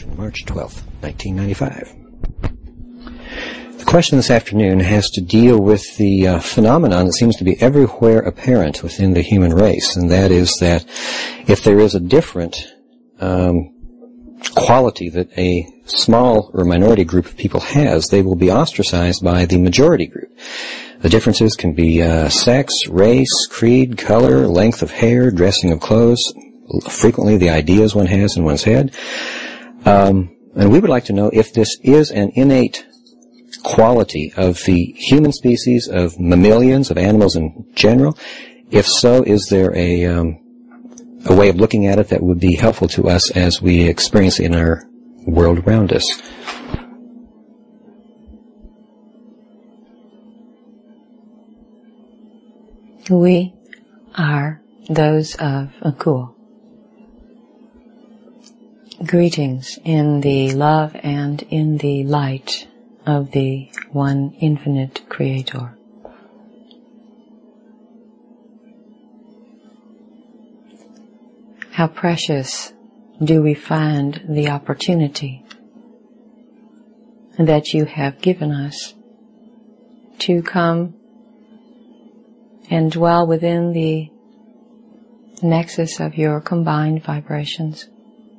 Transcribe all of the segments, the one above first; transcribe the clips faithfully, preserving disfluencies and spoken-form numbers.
Corporation, March twelfth, nineteen ninety-five. The question this afternoon has to deal with the uh, phenomenon that seems to be everywhere apparent within the human race, and that is that if there is a different um, quality that a small or minority group of people has, they will be ostracized by the majority group. The differences can be uh, sex, race, creed, color, length of hair, dressing of clothes, frequently the ideas one has in one's head. Um, and we would like to know if this is an innate quality of the human species, of mammalians, of animals in general. If so, is there a, um, a way of looking at it that would be helpful to us as we experience it in our world around us? We are those of Akul. Greetings in the love and in the light of the one infinite Creator. How precious do we find the opportunity that you have given us to come and dwell within the nexus of your combined vibrations.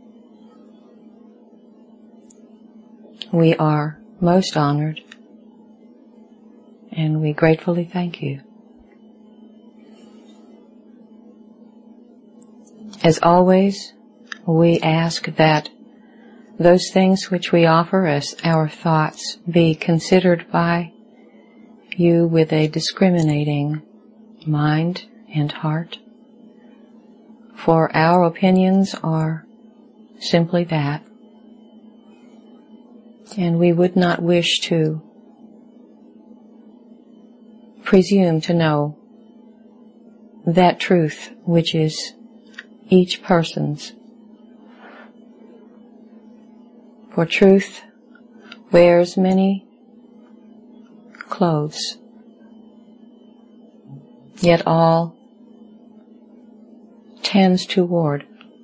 We are most honored, and we gratefully thank you. As always, we ask that those things which we offer as our thoughts be considered by you with a discriminating mind and heart, for our opinions are simply that, and we would not wish to presume to know that truth which is each person's. For truth wears many clothes, yet all tends toward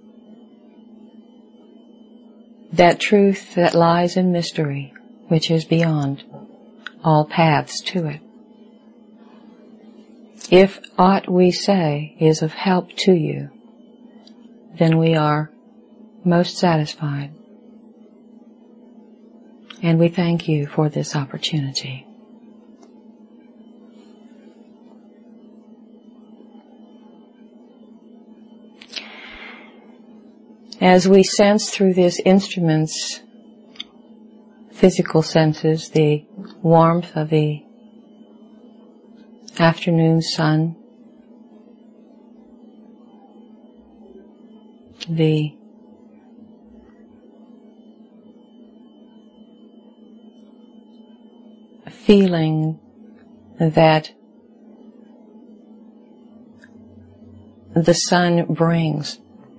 that truth that lies in mystery, which is beyond all paths to it. If aught we say is of help to you, then we are most satisfied, and we thank you for this opportunity. As we sense through this instrument's physical senses the warmth of the afternoon sun, the feeling that the sun brings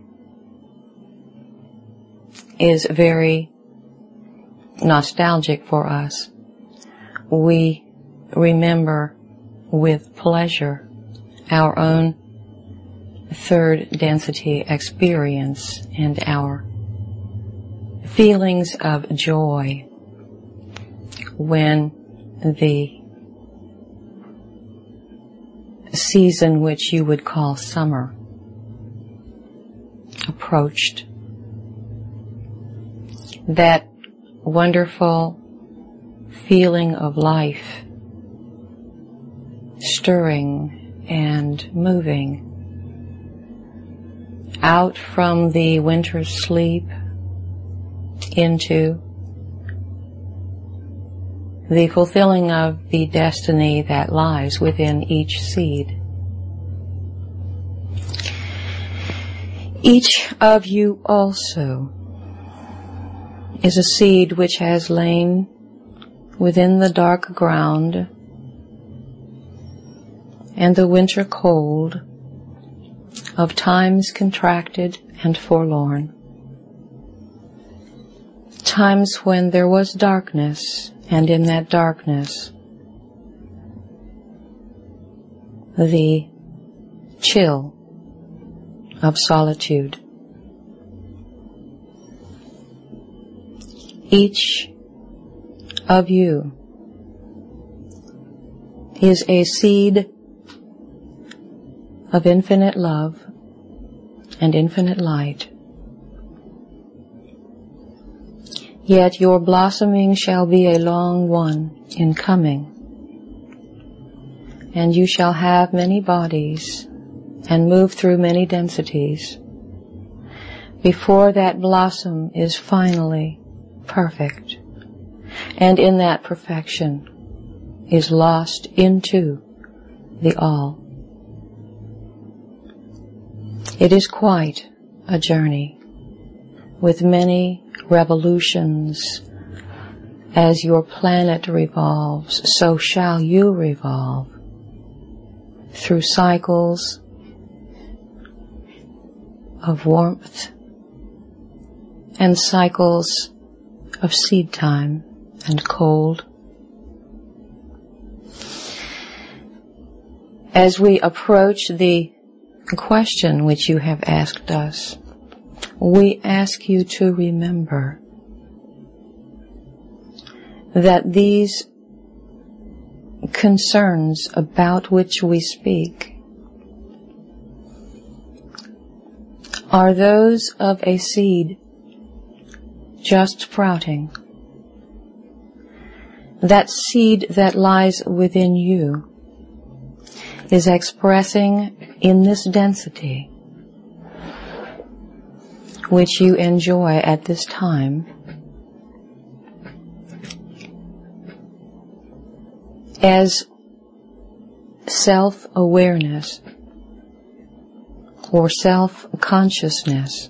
is very nostalgic for us. We remember with pleasure our own third density experience and our feelings of joy when the season which you would call summer approached. That wonderful feeling of life stirring and moving out from the winter's sleep into the fulfilling of the destiny that lies within each seed. Each of you also is a seed which has lain within the dark ground and the winter cold of times contracted and forlorn, times when there was darkness, and in that darkness the chill of solitude. Each of you is a seed of infinite love and infinite light. Yet your blossoming shall be a long one in coming, and you shall have many bodies and move through many densities before that blossom is finally perfect, and in that perfection is lost into the all. It is quite a journey with many revolutions. As your planet revolves, so shall you revolve through cycles of warmth and cycles of seed time and cold. As we approach the question which you have asked us, we ask you to remember that these concerns about which we speak are those of a seed just sprouting. That seed that lies within you is expressing in this density which you enjoy at this time as self-awareness or self-consciousness.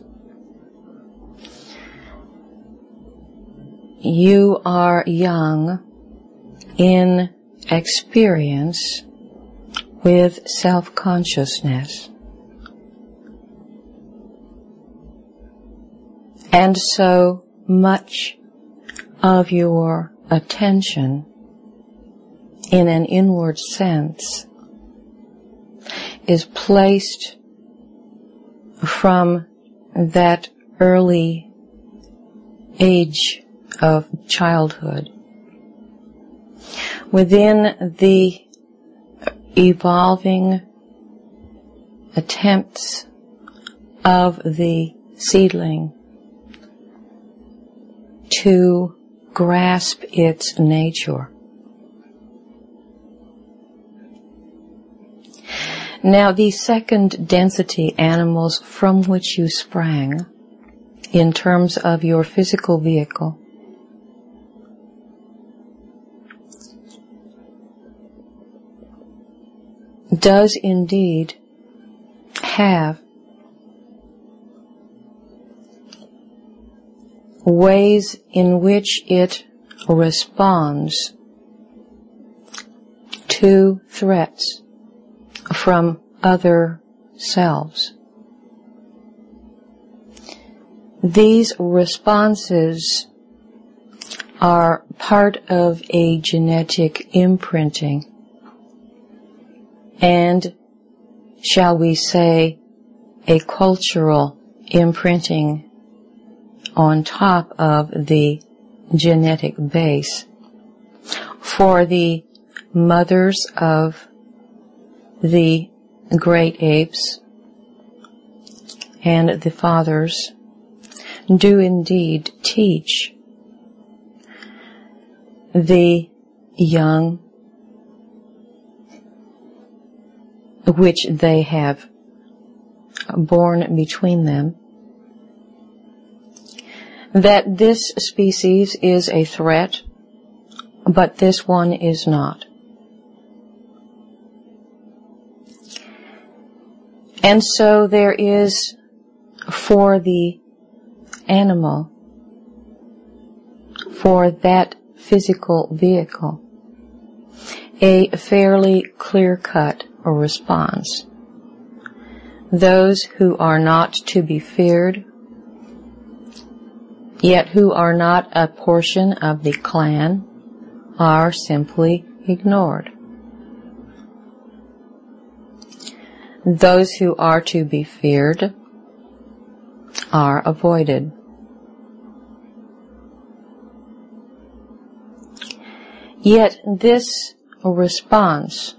You are young in experience with self-consciousness. And so much of your attention in an inward sense is placed from that early age of childhood within the evolving attempts of the seedling to grasp its nature. Now, the second density animals from which you sprang in terms of your physical vehicle does indeed have ways in which it responds to threats from other selves. These responses are part of a genetic imprinting and, shall we say, a cultural imprinting on top of the genetic base. For the mothers of the great apes and the fathers do indeed teach the young which they have born between them that this species is a threat, but this one is not. And so there is, for the animal, for that physical vehicle, a fairly clear-cut response. Those who are not to be feared, yet who are not a portion of the clan, are simply ignored. Those who are to be feared are avoided. Yet this response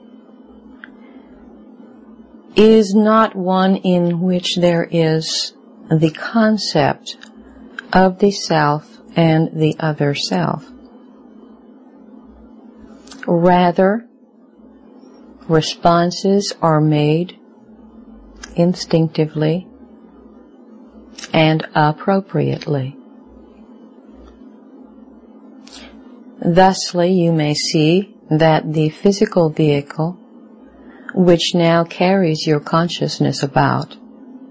is not one in which there is the concept of the self and the other self. Rather, responses are made instinctively and appropriately. Thusly, you may see that the physical vehicle, which now carries your consciousness about,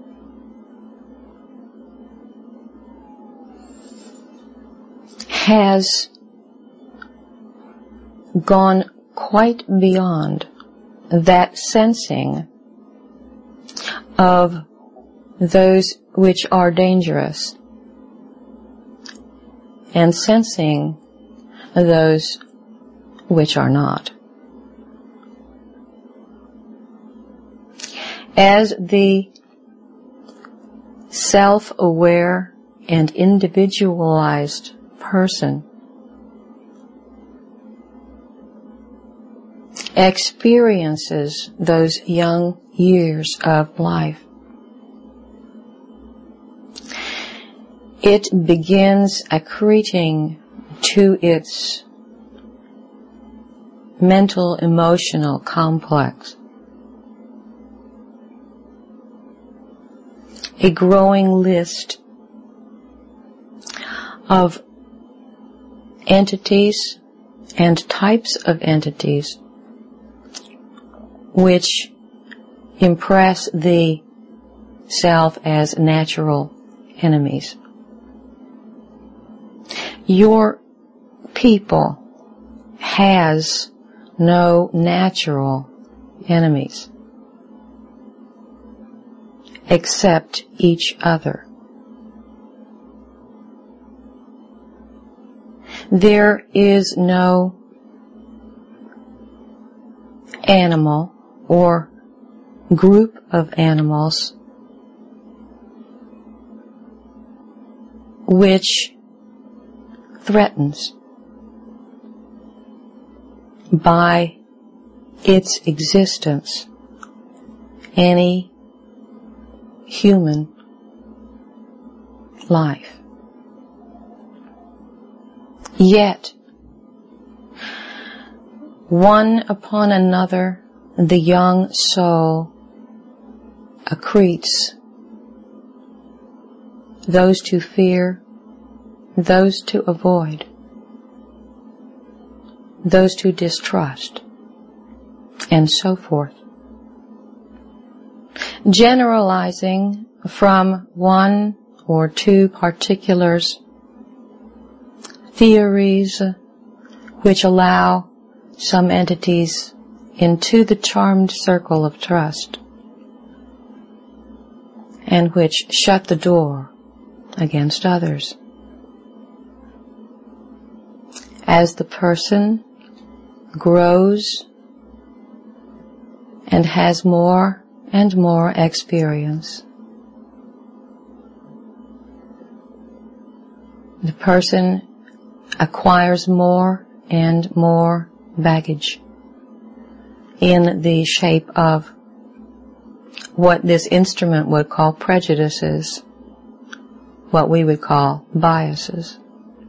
has gone quite beyond that sensing of those which are dangerous and sensing those which are not. As the self-aware and individualized person experiences those young years of life, it begins accreting to its mental emotional complex a growing list of entities and types of entities which impress the self as natural enemies. Your people has no natural enemies except each other. There is no animal or group of animals which threatens by its existence any human life. Yet, one upon another, the young soul accretes those to fear, those to avoid, those to distrust, and so forth. Generalizing from one or two particulars, theories which allow some entities into the charmed circle of trust and which shut the door against others. As the person grows and has more and more experience, the person acquires more and more baggage in the shape of what this instrument would call prejudices, what we would call biases.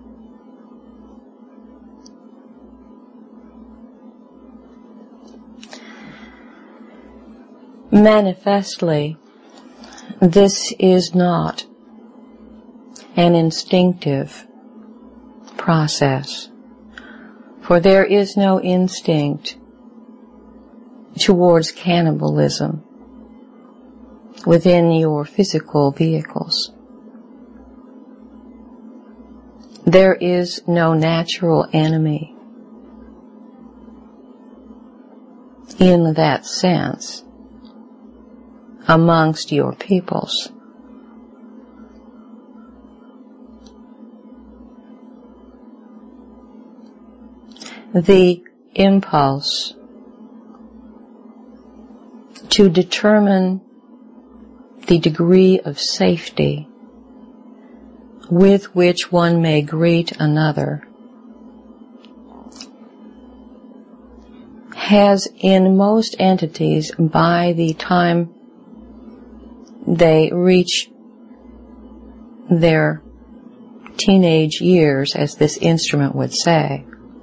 Manifestly, this is not an instinctive process, for there is no instinct towards cannibalism within your physical vehicles. There is no natural enemy in that sense amongst your peoples. The impulse to determine the degree of safety with which one may greet another has in most entities, by the time they reach their teenage years, as this instrument would say,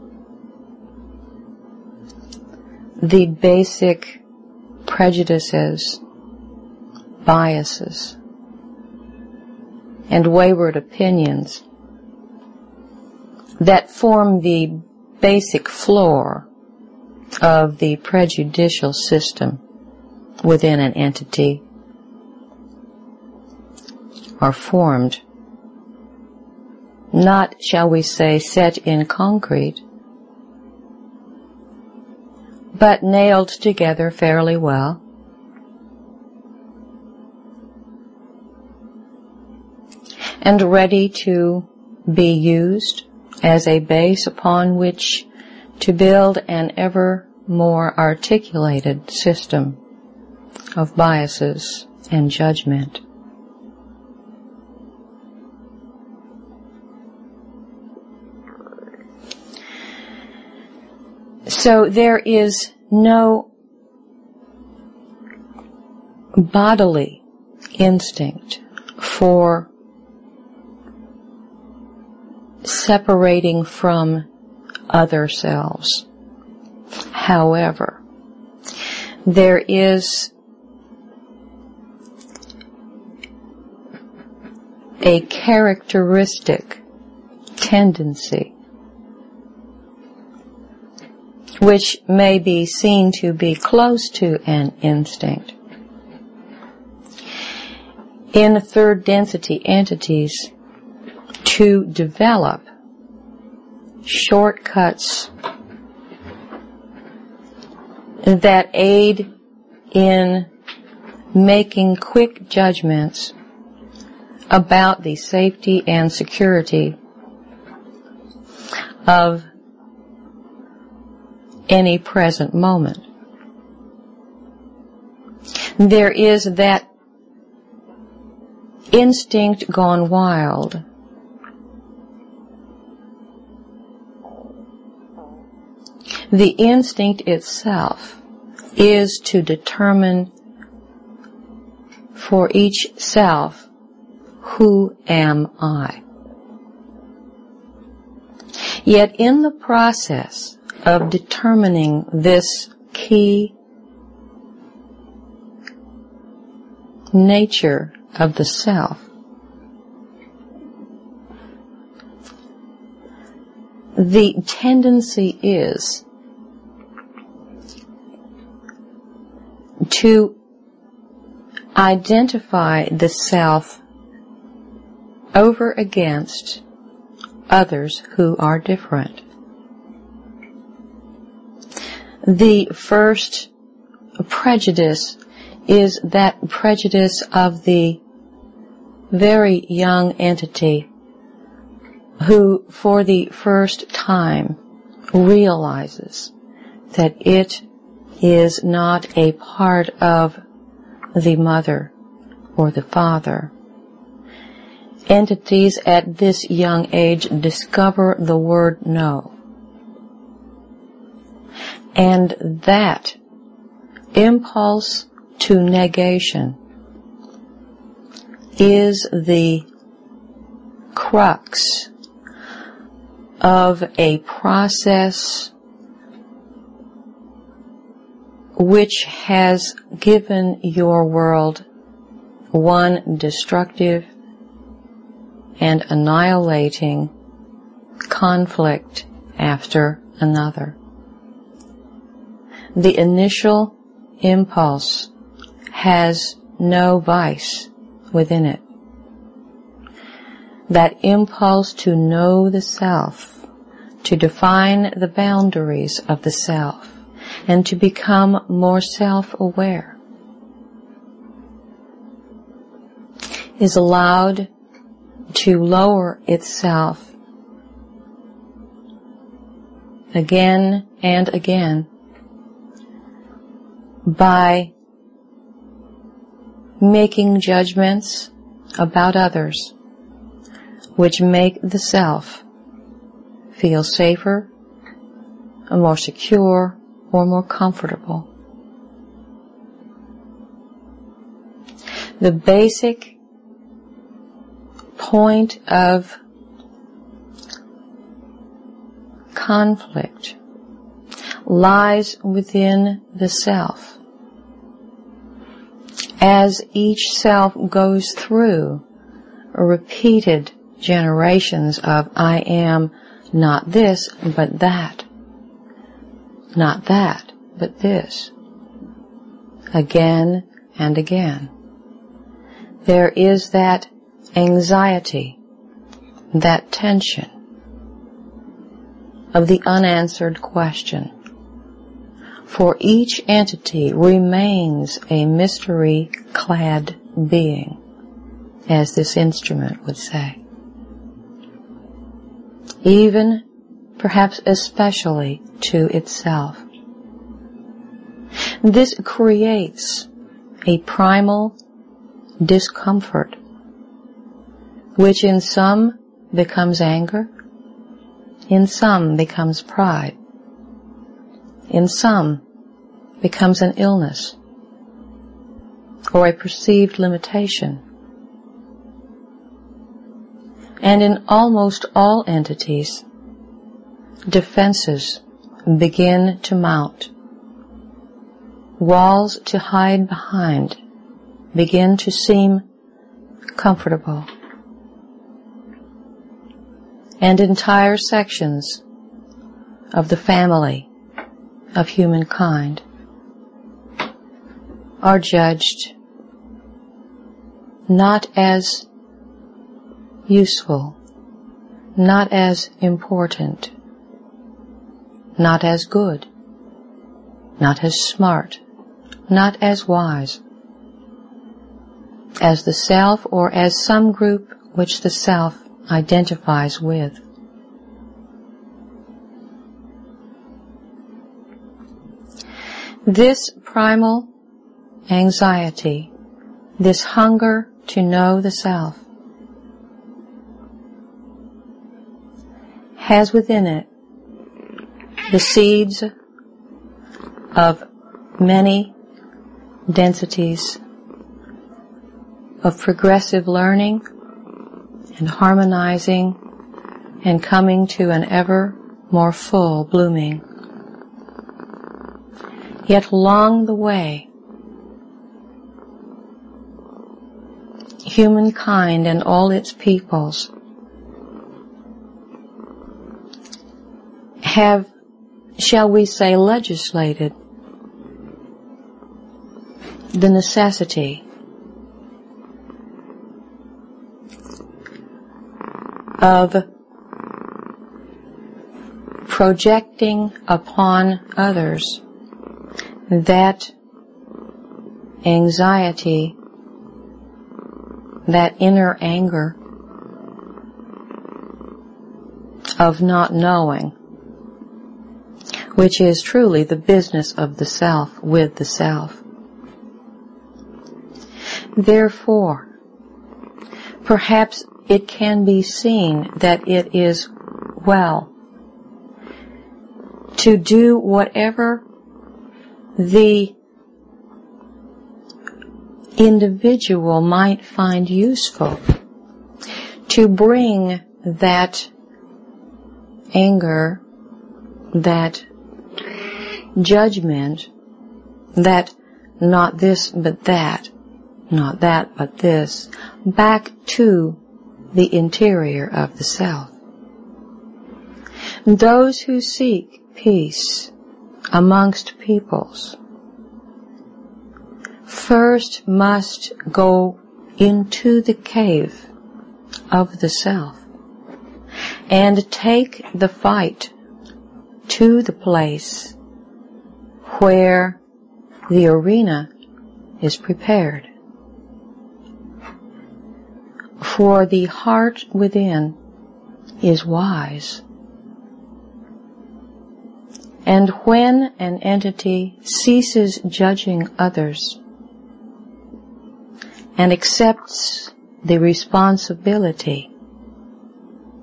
the basic prejudices, biases, and wayward opinions that form the basic floor of the prejudicial system within an entity are formed, not, shall we say, set in concrete, but nailed together fairly well. And ready to be used as a base upon which to build an ever more articulated system of biases and judgment. So there is no bodily instinct for separating from other selves. However, there is a characteristic tendency which may be seen to be close to an instinct in third density entities to develop shortcuts that aid in making quick judgments about the safety and security of any present moment. There is that instinct gone wild The instinct itself is to determine for each self, who am I? Yet in the process of determining this key nature of the self, the tendency is to identify the self over against others who are different. The first prejudice is that prejudice of the very young entity who for the first time realizes that it is not a part of the mother or the father. Entities at this young age discover the word no. And that impulse to negation is the crux of a process which has given your world one destructive and annihilating conflict after another. The initial impulse has no vice within it. That impulse to know the self, to define the boundaries of the self, and to become more self-aware, is allowed to lower itself again and again by making judgments about others which make the self feel safer, more secure, or more comfortable. The basic point of conflict lies within the self. As each self goes through repeated generations of I am not this but that, not that but this, again and again, there is that anxiety, that tension of the unanswered question. For each entity remains a mystery-clad being, as this instrument would say. Even, perhaps especially, to itself. This creates a primal discomfort, which in some becomes anger, in some becomes pride, in some becomes an illness or a perceived limitation. And in almost all entities, defenses begin to mount. Walls to hide behind begin to seem comfortable. And entire sections of the family of humankind are judged not as useful, not as important, not as good, not as smart, not as wise, as the self or as some group which the self identifies with. This primal anxiety, this hunger to know the self, has within it the seeds of many densities of progressive learning and harmonizing and coming to an ever more full blooming. Yet along the way, humankind and all its peoples have, shall we say, legislated the necessity of projecting upon others that anxiety, that inner anger of not knowing, which is truly the business of the self with the self. Therefore, perhaps it can be seen that it is well to do whatever the individual might find useful to bring that anger, that judgment, that not this but that, not that but this, back to the interior of the self. Those who seek peace amongst peoples first must go into the cave of the self and take the fight to the place where the arena is prepared. For the heart within is wise. And when an entity ceases judging others and accepts the responsibility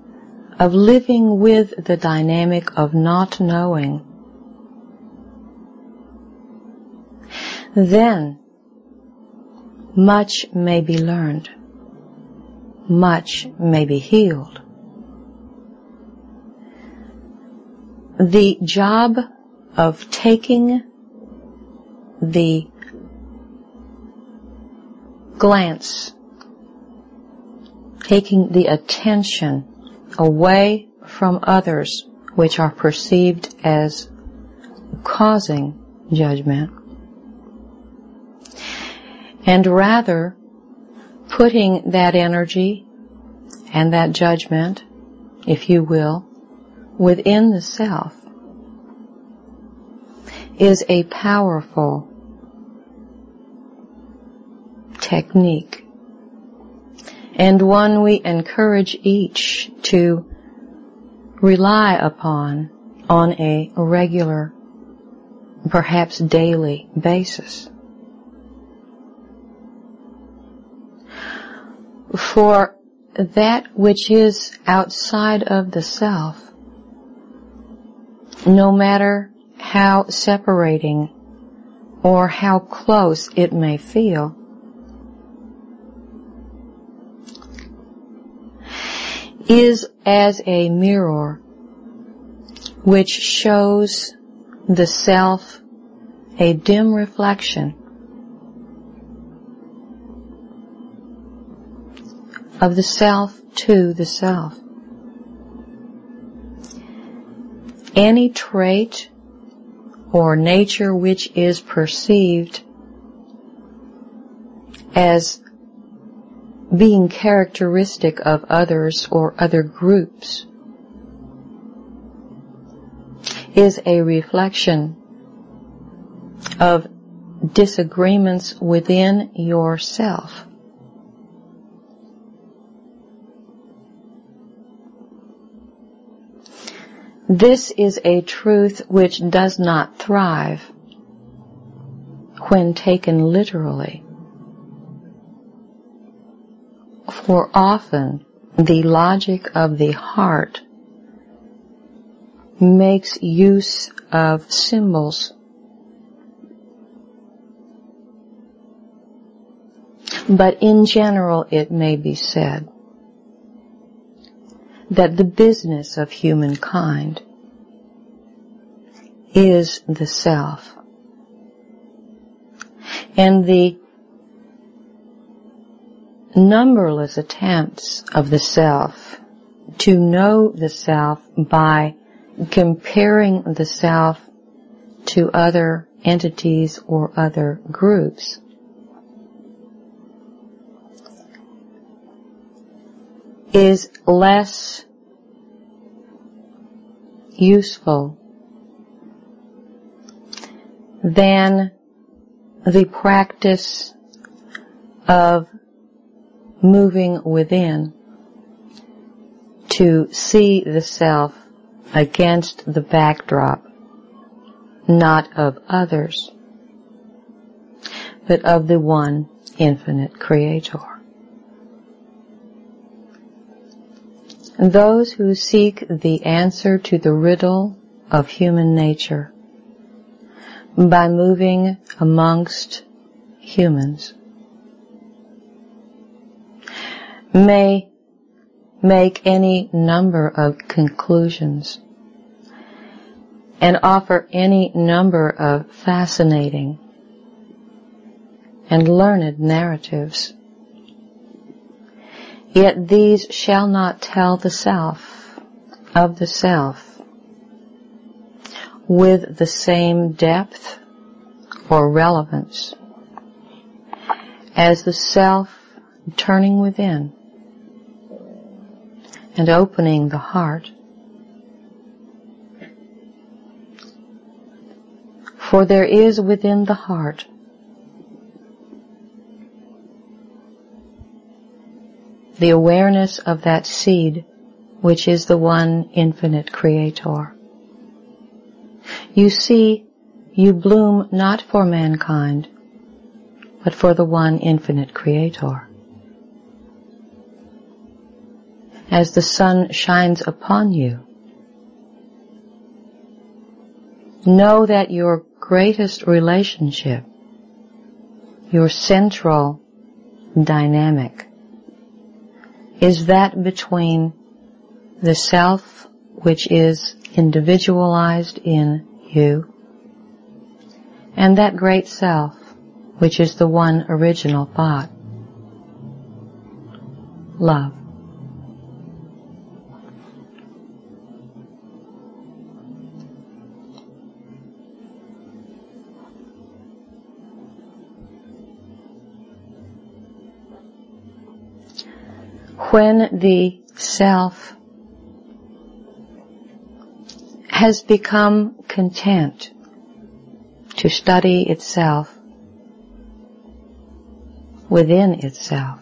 of living with the dynamic of not knowing, then much may be learned, much may be healed. The job of taking the glance, taking the attention away from others which are perceived as causing judgment, and rather putting that energy and that judgment, if you will, within the self, is a powerful technique, and one we encourage each to rely upon on a regular, perhaps daily basis. For that which is outside of the self, no matter how separating or how close it may feel, is as a mirror which shows the self a dim reflection of the self to the self. Any trait or nature which is perceived as being characteristic of others or other groups is a reflection of disagreements within yourself. This is a truth which does not thrive when taken literally, for often the logic of the heart makes use of symbols, but in general it may be said that the business of humankind is the self, and the numberless attempts of the self to know the self by comparing the self to other entities or other groups is less useful than the practice of moving within to see the self against the backdrop, not of others, but of the one infinite Creator. Those who seek the answer to the riddle of human nature by moving amongst humans may make any number of conclusions and offer any number of fascinating and learned narratives. Yet these shall not tell the self of the self with the same depth or relevance as the self turning within and opening the heart. For there is within the heart the awareness of that seed which is the one infinite Creator. You see, you bloom not for mankind, but for the one infinite Creator. As the sun shines upon you, know that your greatest relationship your central dynamic is that between the self, which is individualized in you, and that great self, which is the one original thought, love. When the self has become content to study itself within itself,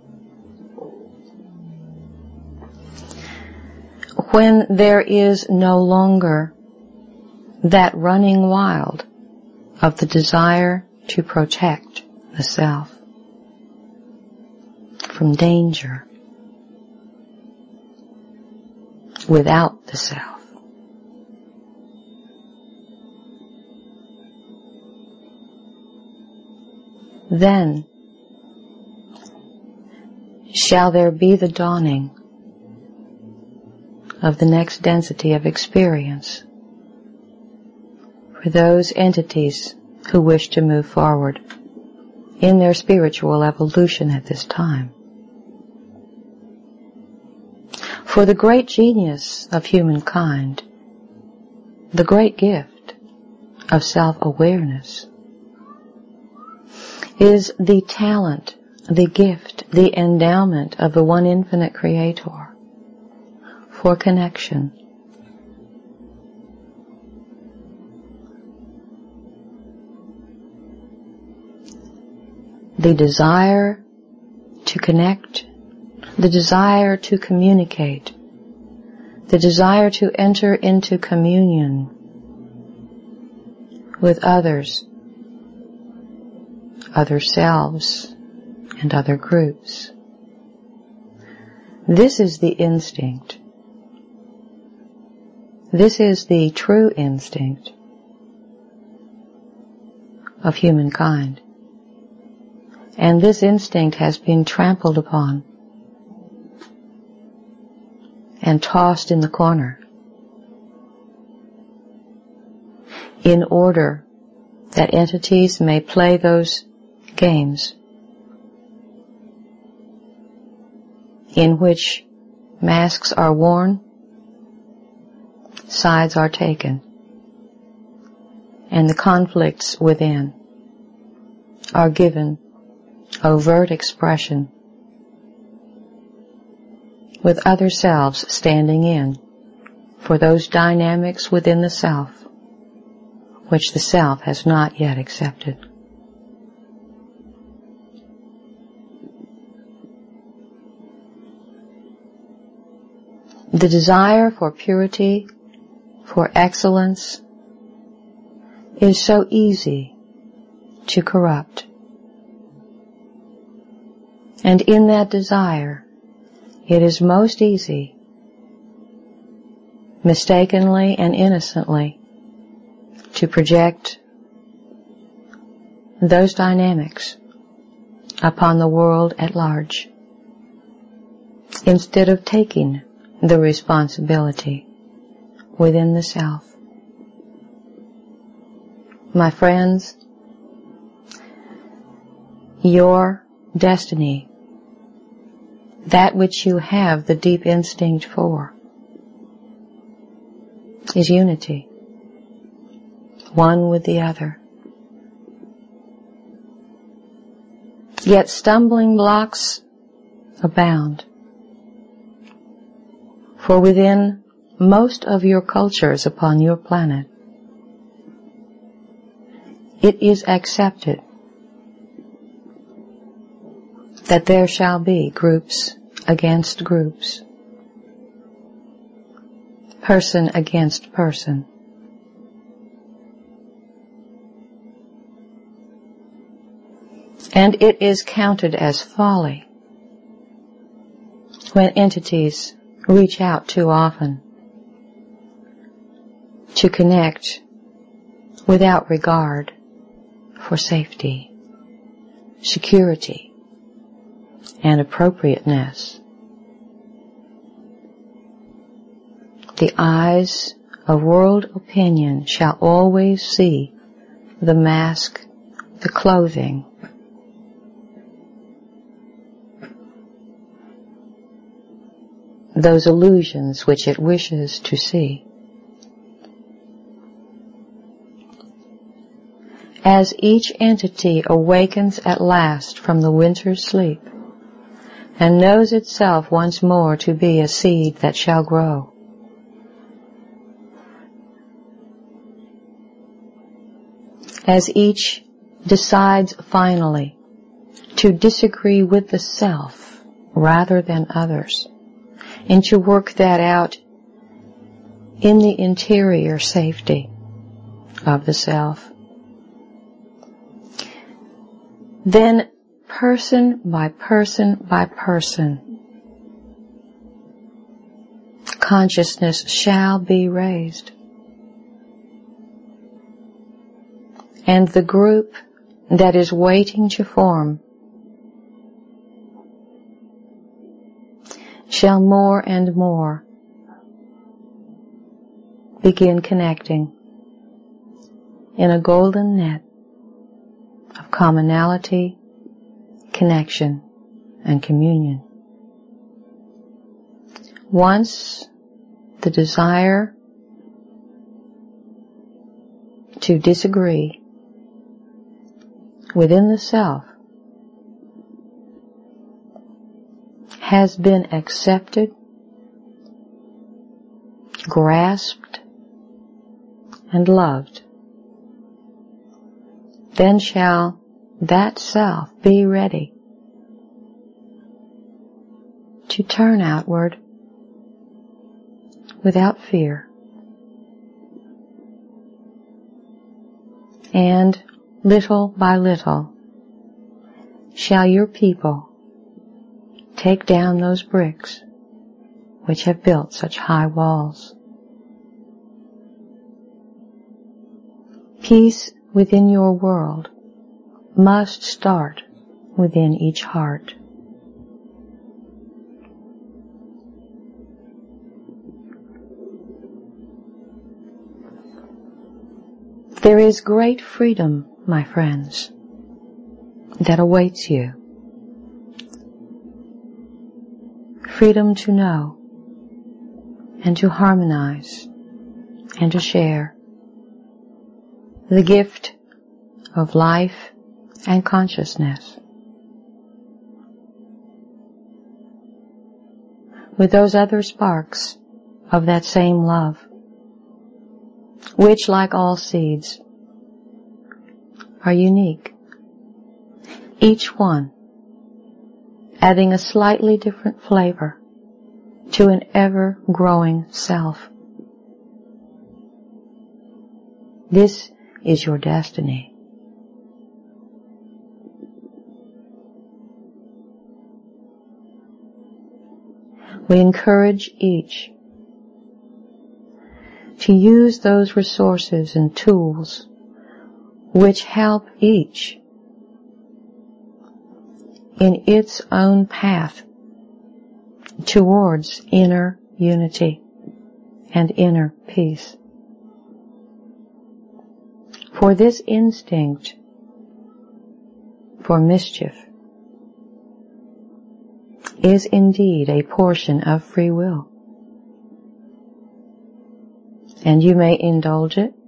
when there is no longer that running wild of the desire to protect the self from danger without the self, then shall there be the dawning of the next density of experience for those entities who wish to move forward in their spiritual evolution at this time. For the great genius of humankind, the great gift of self-awareness, is the talent, the gift, the endowment of the one infinite Creator for connection. The desire to connect, the desire to communicate, the desire to enter into communion with others, other selves, and other groups. This is the instinct. This is the true instinct of humankind. And this instinct has been trampled upon and tossed in the corner in order that entities may play those games in which masks are worn, sides are taken, and the conflicts within are given overt expression, with other selves standing in for those dynamics within the self which the self has not yet accepted. The desire for purity, for excellence, is so easy to corrupt. And in that desire, it is most easy, mistakenly and innocently, to project those dynamics upon the world at large, instead of taking the responsibility within the self. My friends, your destiny, that which you have the deep instinct for, is unity, one with the other. Yet stumbling blocks abound. For within most of your cultures upon your planet, it is accepted that there shall be groups against groups, person against person. And it is counted as folly when entities reach out too often to connect without regard for safety, security and appropriateness. The eyes of world opinion shall always see the mask, the clothing, those illusions which it wishes to see. As each entity awakens at last from the winter's sleep and knows itself once more to be a seed that shall grow, as each decides finally to disagree with the self rather than others, and to work that out in the interior safety of the self, then person by person by person, consciousness shall be raised. And the group that is waiting to form shall more and more begin connecting in a golden net of commonality, connection, and communion. Once the desire to disagree within the self has been accepted, grasped, and loved, then shall that self be ready to turn outward without fear, and little by little shall your people take down those bricks which have built such high walls. Peace within your world must start within each heart. There is great freedom, my friends, that awaits you. Freedom to know and to harmonize and to share the gift of life and consciousness with those other sparks of that same love, which, like all seeds, are unique, each one adding a slightly different flavor to an ever-growing self. This is your destiny. We encourage each to use those resources and tools which help each in its own path towards inner unity and inner peace. For this instinct for mischief is indeed a portion of free will, and you may indulge it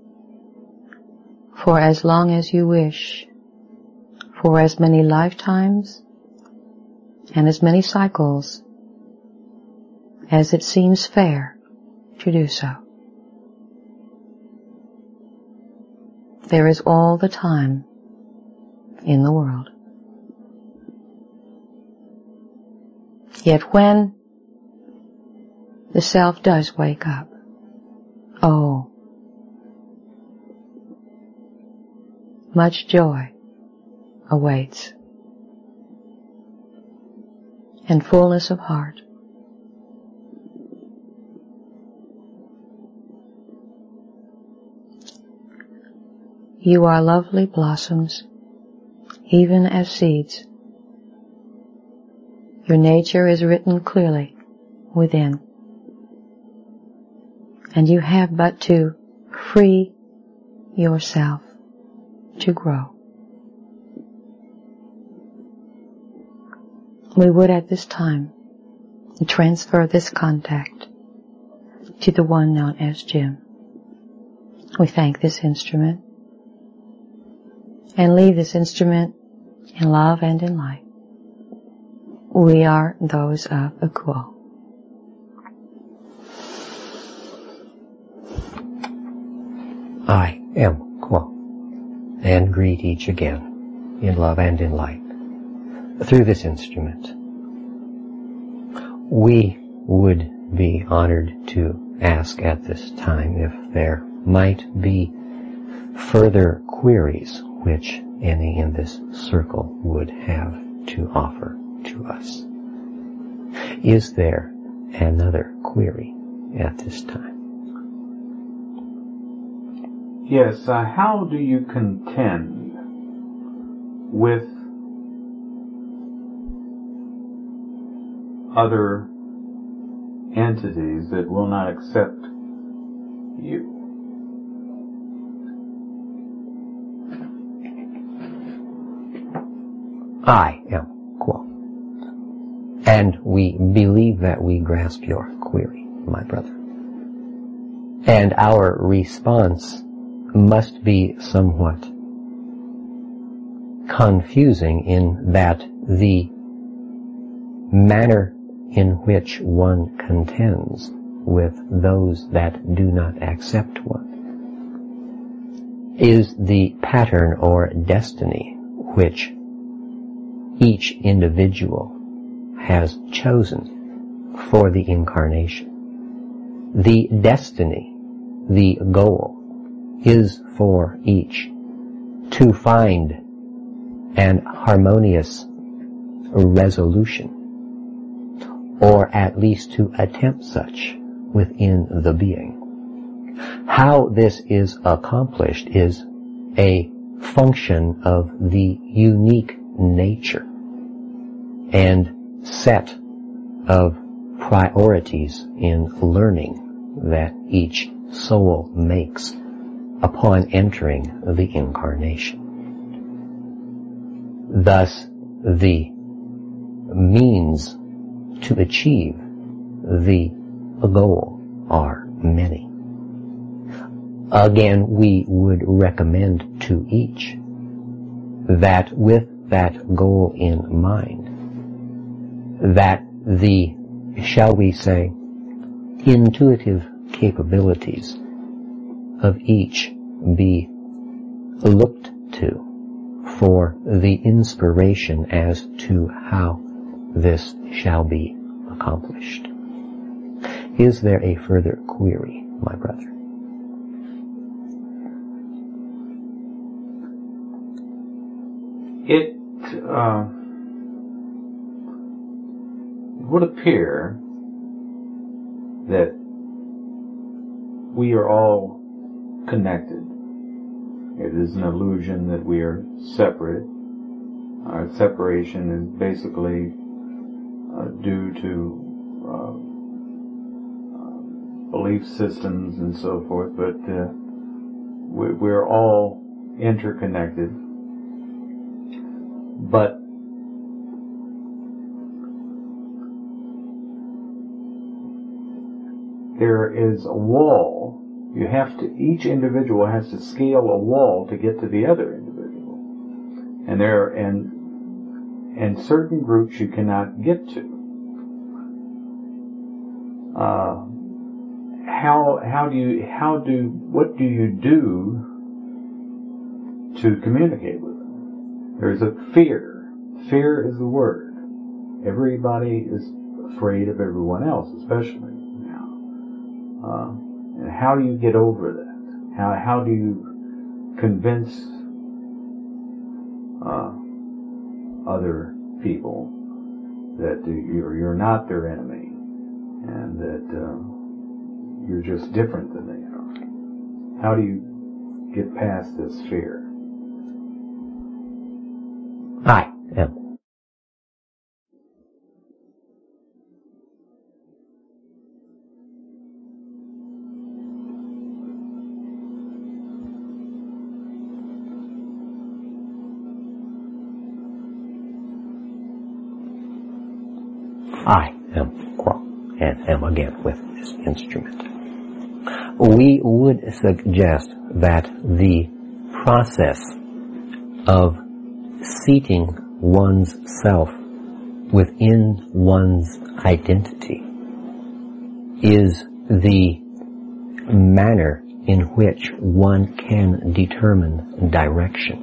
for as long as you wish, for as many lifetimes and as many cycles as it seems fair to do so. There is all the time in the world. Yet when the self does wake up, oh, much joy awaits, and fullness of heart. You are lovely blossoms even as seeds. Your nature is written clearly within, and you have but to free yourself to grow. We would at this time transfer this contact to the one known as Jim. We thank this instrument and leave this instrument in love and in light. We are those of Akuo. I am Kuo, and greet each again in love and in light through this instrument. We would be honored to ask at this time if there might be further queries which any in this circle would have to offer to us. Is there another query at this time? Yes, uh, how do you contend with other entities that will not accept you? I am Kuo, and we believe that we grasp your query, my brother. And our response must be somewhat confusing in that the manner in which one contends with those that do not accept one is the pattern or destiny which each individual has chosen for the incarnation. The destiny, the goal, is for each to find an harmonious resolution, or at least to attempt such within the being. How this is accomplished is a function of the unique nature and set of priorities in learning that each soul makes upon entering the incarnation. Thus, the means to achieve the goal are many. Again, we would recommend to each that with that goal in mind, that the, shall we say, intuitive capabilities of each be looked to for the inspiration as to how this shall be accomplished. Is there a further query, my brother? It uh, would appear that we are all connected. It is an illusion that we are separate. Our separation is basically uh, due to uh, uh, belief systems and so forth, but uh, we, we're all interconnected. But there is a wall. You have to, each individual has to scale a wall to get to the other individual. And there, and, and certain groups you cannot get to. Uh, how, how do you, how do, what do you do to communicate with them? There's a fear. Fear is the word. Everybody is afraid of everyone else, especially now. Uh, And how do you get over that? How how do you convince uh, other people that you're you're not their enemy and that uh, you're just different than they are? How do you get past this fear? am. I am Quo, and am again with this instrument. We would suggest that the process of seating one's self within one's identity is the manner in which one can determine direction.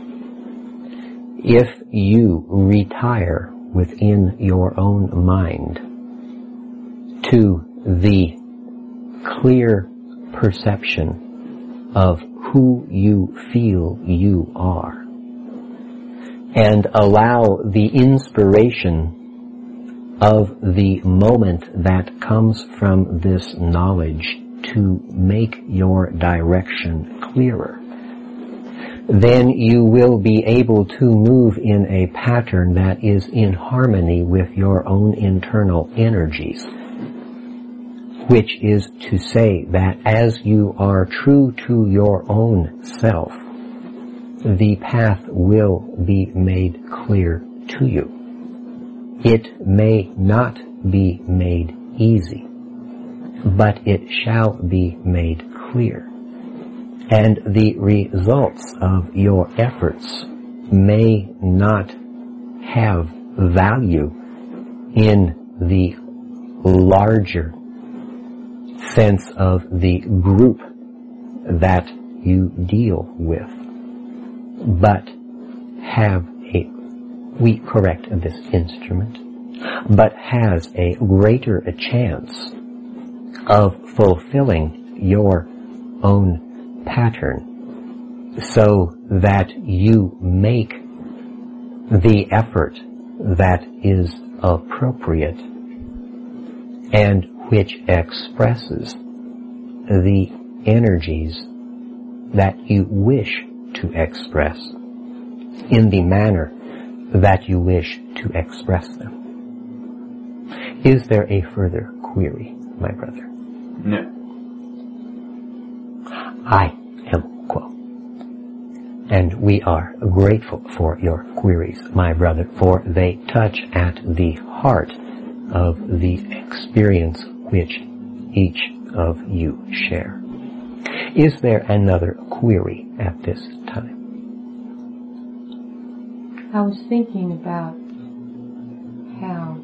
If you retire within your own mind to the clear perception of who you feel you are, and allow the inspiration of the moment that comes from this knowledge to make your direction clearer, then you will be able to move in a pattern that is in harmony with your own internal energies, which is to say that as you are true to your own self, the path will be made clear to you. It may not be made easy, but it shall be made clear. And the results of your efforts may not have value in the larger sense of the group that you deal with, but have a, we correct this instrument, but has a greater a chance of fulfilling your own pattern, so that you make the effort that is appropriate and which expresses the energies that you wish to express in the manner that you wish to express them. Is there a further query, my brother? No. I am Quo. And we are grateful for your queries, my brother, for they touch at the heart of the experience which each of you share. Is there another query at this time? I was thinking about how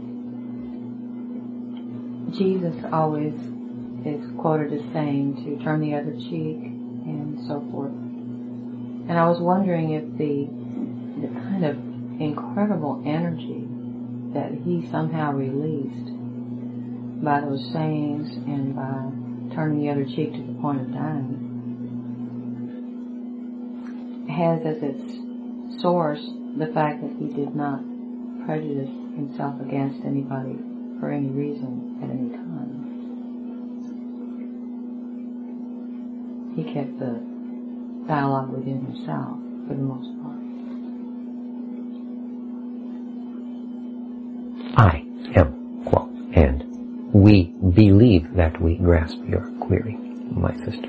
Jesus always is quoted as saying to turn the other cheek and so forth. And I was wondering if the, the kind of incredible energy that he somehow released by those sayings and by turning the other cheek to the point of dying has as its source the fact that he did not prejudice himself against anybody for any reason at any time. He kept the dialogue within himself for the most part. I am Quo, and we believe that we grasp your query, my sister.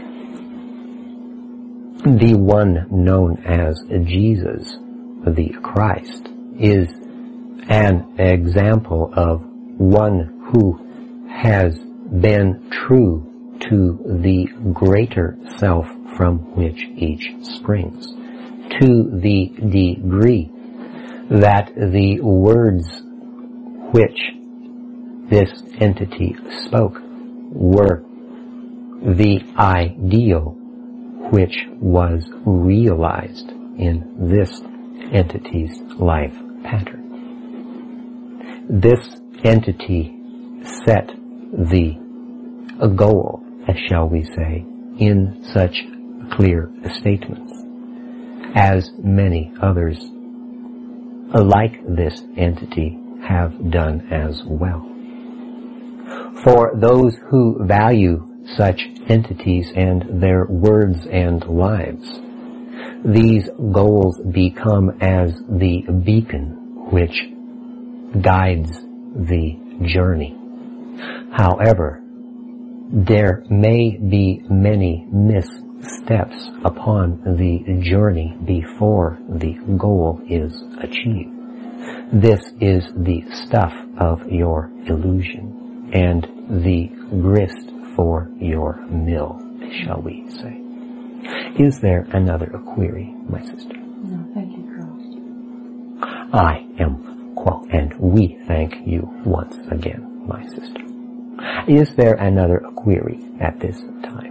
The one known as Jesus, the Christ, is an example of one who has been true to the greater self from which each springs, to the degree that the words which this entity spoke were the ideal which was realized in this entity's life pattern. This entity set the goal, as shall we say, in such clear statements, as many others like this entity have done as well. For those who value such entities and their words and lives, these goals become as the beacon which guides the journey. However, there may be many missteps upon the journey before the goal is achieved. This is the stuff of your illusion and the grist for your mill, shall we say. Is there another query, my sister? No, thank you, Carlos. I am Quo, and we thank you once again, my sister. Is there another query at this time?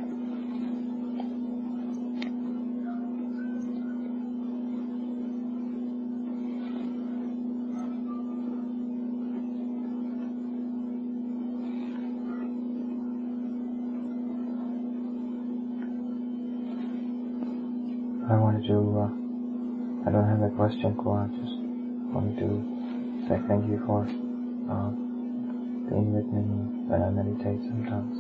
I wanted to, uh, I don't have a question, Quo. I just wanted to say thank you for uh, being with me when I meditate sometimes.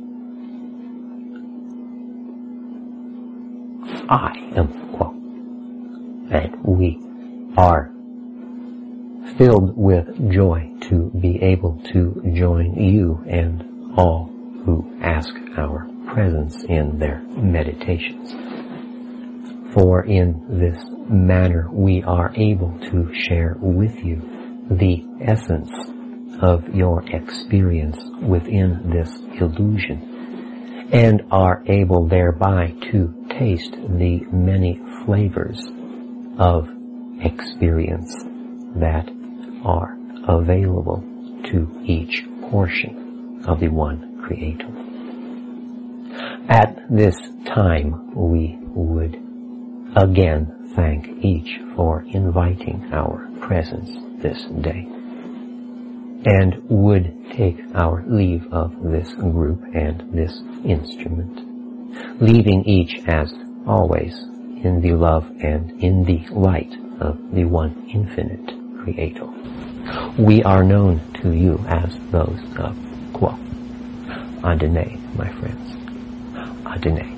I am Quo, and we are filled with joy to be able to join you and all who ask our presence in their meditations. For in this manner we are able to share with you the essence of your experience within this illusion, and are able thereby to taste the many flavors of experience that are available to each portion of the one Creator. At this time we would again thank each for inviting our presence this day, and would take our leave of this group and this instrument, leaving each as always in the love and in the light of the one infinite Creator. We are known to you as those of Quo. Adonai, my friends. Adonai.